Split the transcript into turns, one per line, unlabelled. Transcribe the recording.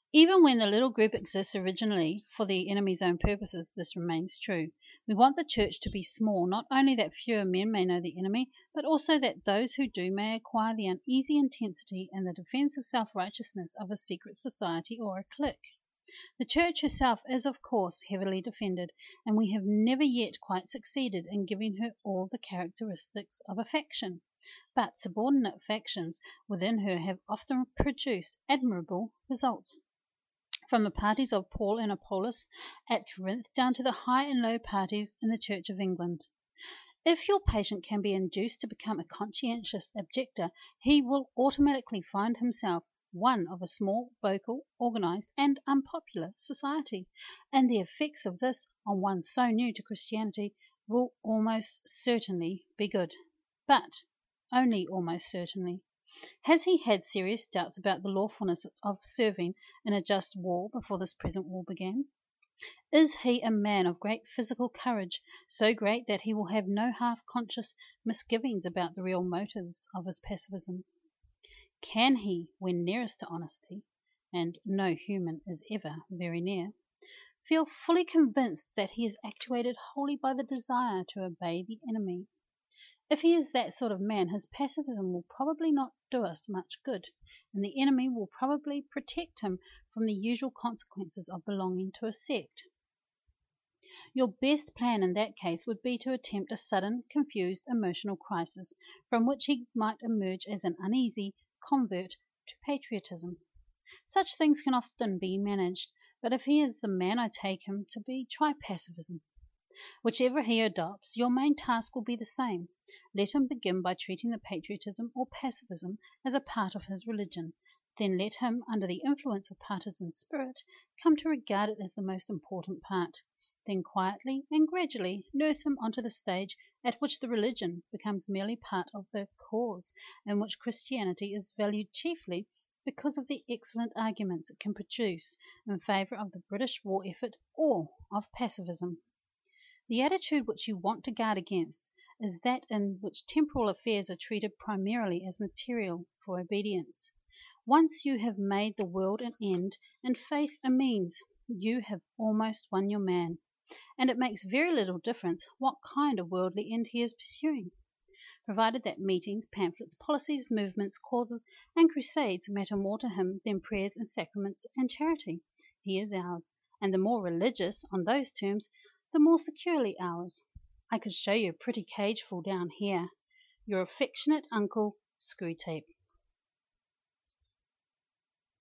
Even when the little group exists originally for the enemy's own purposes, this remains true. We want the church to be small, not only that fewer men may know the enemy, but also that those who do may acquire the uneasy intensity and the defensive self-righteousness of a secret society or a clique. The Church herself is, of course, heavily defended, and we have never yet quite succeeded in giving her all the characteristics of a faction. But subordinate factions within her have often produced admirable results. From the parties of Paul and Apollos at Corinth down to the high and low parties in the Church of England. If your patient can be induced to become a conscientious objector, he will automatically find himself one of a small, vocal, organized, and unpopular society, and the effects of this on one so new to Christianity will almost certainly be good. But only almost certainly. Has he had serious doubts about the lawfulness of serving in a just war before this present war began? Is he a man of great physical courage, so great that he will have no half-conscious misgivings about the real motives of his pacifism? Can he, when nearest to honesty, and no human is ever very near, feel fully convinced that he is actuated wholly by the desire to obey the enemy? If he is that sort of man, his pacifism will probably not do us much good, and the enemy will probably protect him from the usual consequences of belonging to a sect. Your best plan in that case would be to attempt a sudden, confused emotional crisis, from which he might emerge as an uneasy convert to patriotism. Such things can often be managed, but if he is the man I take him to be, try pacifism. Whichever he adopts, your main task will be the same. Let him begin by treating the patriotism or pacifism as a part of his religion. Then let him, under the influence of partisan spirit, come to regard it as the most important part. Then quietly and gradually nurse him onto the stage at which the religion becomes merely part of the cause, in which Christianity is valued chiefly because of the excellent arguments it can produce in favour of the British war effort or of pacifism. The attitude which you want to guard against is that in which temporal affairs are treated primarily as material for obedience. Once you have made the world an end and faith a means, you have almost won your man, and it makes very little difference what kind of worldly end he is pursuing, provided that meetings, pamphlets, policies, movements, causes, and crusades matter more to him than prayers and sacraments and charity. He is ours, and the more religious on those terms, the more securely ours. I could show you a pretty cageful down here. Your affectionate uncle, Screwtape.